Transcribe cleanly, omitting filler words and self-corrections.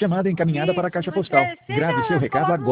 Chamada encaminhada para a caixa postal. Você Grave seu já recado coloca agora.